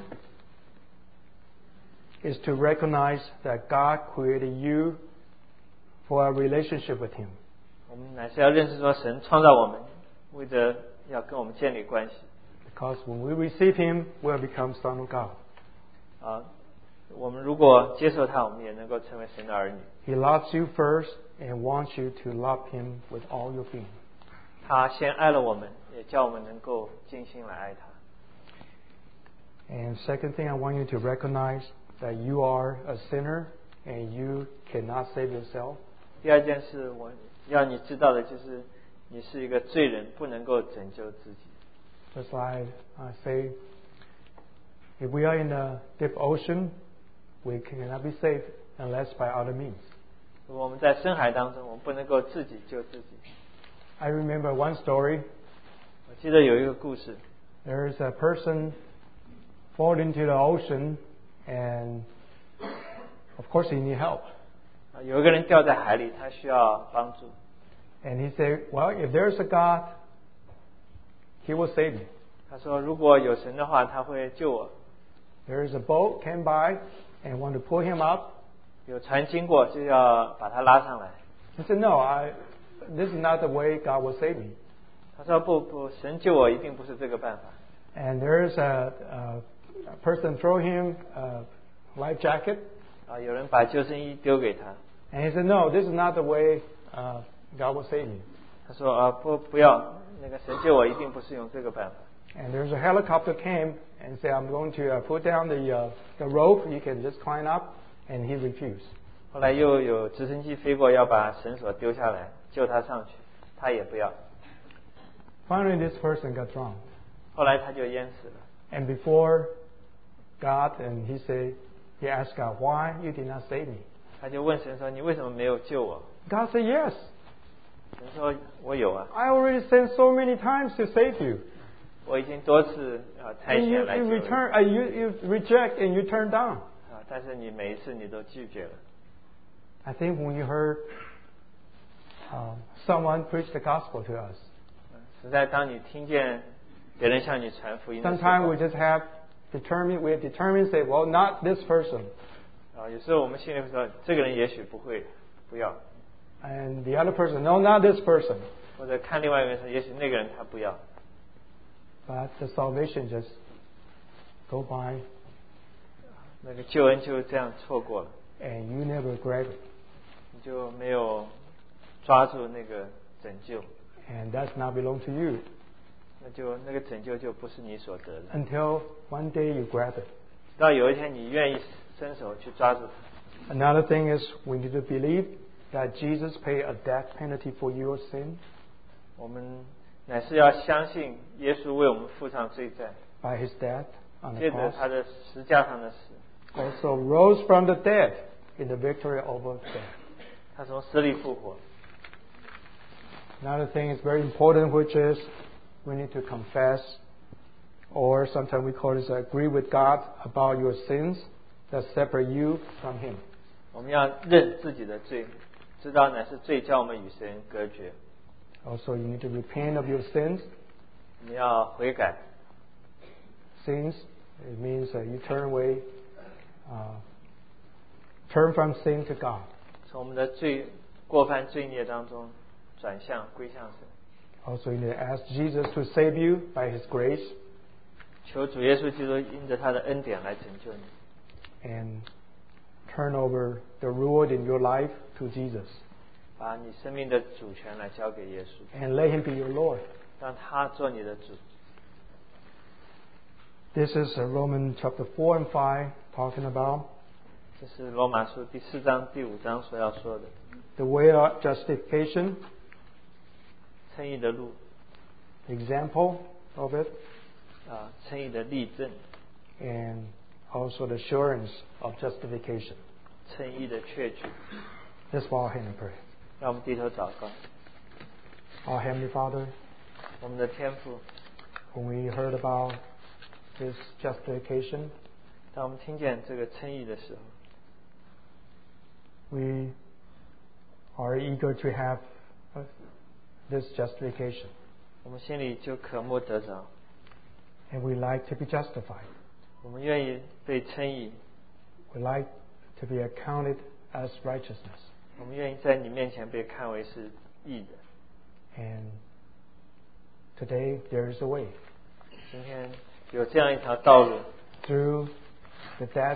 is to recognize that God created you for a relationship with Him. 我们乃是要认识说，神创造我们，为着要跟我们建立关系。 Because when we receive Him, we'll become Son of God. 啊，我们如果接受他，我们也能够成为神的儿女。 He loves you first and wants you to love Him with all your being. 他先爱了我们，也叫我们能够尽心来爱他。 And second thing, I want you to recognize that you are a sinner and you cannot save yourself. 第二件事，我要你知道的就是，你是一个罪人，不能够拯救自己。 Just like I say, if we are in a deep ocean, we cannot be saved unless by other means. 我们在深海当中，我们不能够自己救自己。 I remember one story. 我记得有一个故事， There is a person fall into the ocean, and of course he need help. 啊，有一个人掉在海里，他需要帮助。 And he said, well, if there's a God, He will save me. 他说，如果有神的话，他会救我。 There is a boat came by and want to pull him up. 有船经过，就要把他拉上来。 He said, no, I, this is not the way God will save me. 他说不不，神救我一定不是这个办法。 And there is a, a, a person throw him a life jacket. 啊，有人把救生衣丢给他。 And he said, no, this is not the way uh, God will save me. 他说啊，不不要，那个神救我一定不是用这个办法。 And there's a helicopter came and said, I'm going to uh, put down the, uh, the rope. You can just climb up. And he refused. 后来又有直升机飞过，要把绳索丢下来救他上去，他也不要。 Finally, this person got drowned. 后来他就淹死了。 And before God, and he said, he asked God, why you did not save me? 他就问神说：“你为什么没有救我 God said, yes. ？” 神说：“我有啊， I already sent so many times to save you. 我已经多次啊差 And you, 遣来 you 救你 return, uh, you, you reject and you turn down. 啊，但是你每一次你都拒绝了。 I think when you heard uh, someone preach the gospel to us, 实在，当你听见别人向你传福音的时 sometimes 候 we just have determined, we have determined, say, well, not this person. 啊，有时候我们心里会说，这个人也许不会，不要， And the other person, no, not this person. 或者看另外一个人说，也许那个人他不要。 But the salvation just go by 那个救恩就这样错过了， and you never grab it. 你就没有抓住那个拯救， And that's not belong to you 那就那个拯救就不是你所得的。 until one day you grab it. 直到有一天你愿意伸手去抓住它。 Another thing is we need to believe that Jesus paid a death penalty for your sin 我们乃是要相信耶稣为我们付上罪债， by His death on the 借着 cross. 他的十架上的死， Also rose from the dead in the victory over death. 他从死里复活。 Another thing is very important, which is we need to confess, or sometimes we call it agree with God about your sins that separate you from Him. 我们要认自己的罪，知道乃是罪叫我们与神隔绝。 Also, you need to repent of your sins. 我们要悔改， Sins, it means that you turn away, uh, turn from sin to God. 从我们的罪过犯罪孽当中转向归向神。 Also, you need to ask Jesus to save you by His grace 求主耶稣基督因着他的恩典来拯救你， and turn over the rule in your life to Jesus 把你生命的主权来交给耶稣， and let Him be your Lord. 让他做你的主。 This is uh, Romans chapter four and five talking about 这是罗马书第四章、第五章所要说的。 the way of justification. 称义的路 example of it, 啊，称义的例证， and also the assurance of justification. 称义的确据。 Let's bow our head and pray. 让我们低头祷告。 Our Heavenly Father, 我们的天父， when we heard about this justification, 当我们听见这个称义的时候， we are eager to have uh, this justification, 我们心里就渴慕得着， and we like to be justified. 我们愿意被称义， We like to be accounted as righteousness. 我们愿意在你面前被看为是义的。 And today there is a way 今天有这样一条道路， through the death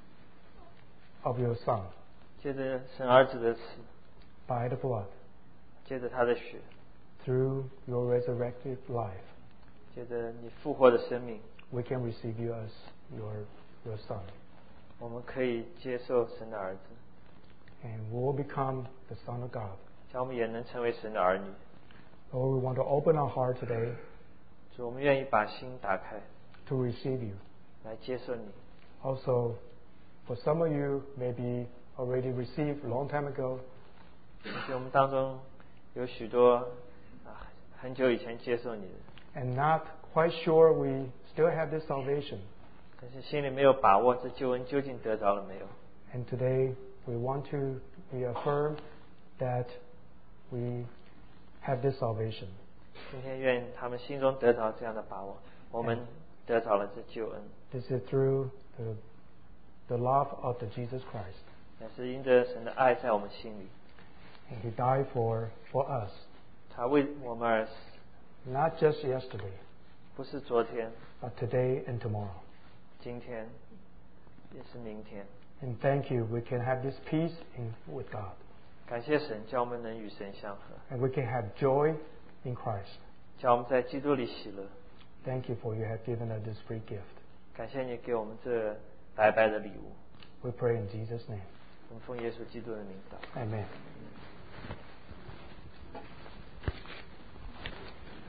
of your Son, 借着神儿子的死， by the blood, 借着他的血， through your resurrected life, 借着你复活的生命， we can receive you as your, your Son. 我们可以接受神的儿子， And we will become the Son of God. 叫我们也能成为神的儿女。 Lord, we want to open our heart today 主，我们愿意把心打开， to receive you. 来接受你。 Also, for some of you, maybe already received a long time ago, 而且我们当中有许多啊很久以前接受你的， and not quite sure we still have this salvation. 但是心里没有把握这救恩究竟得着了没有。 And today, we want to reaffirm that we have this salvation. 今天愿他们心中得着这样的把握，我们得着了这救恩， This is through the, the love of the Jesus Christ. 乃是因着神的爱在我们心里， And He died for, for us, 他为我们而死， not just yesterday, 不是昨天、 but today and tomorrow. 今天，也是明天。 And thank you, we can have this peace in, with God. 感谢神，叫我们能与神相合， And we can have joy in Christ. 叫我们在基督里喜乐。 Thank you for you have given us this free gift. 感谢你给我们这白白的礼物。 We pray in Jesus' name. 我们奉耶稣基督的名祷。 Amen.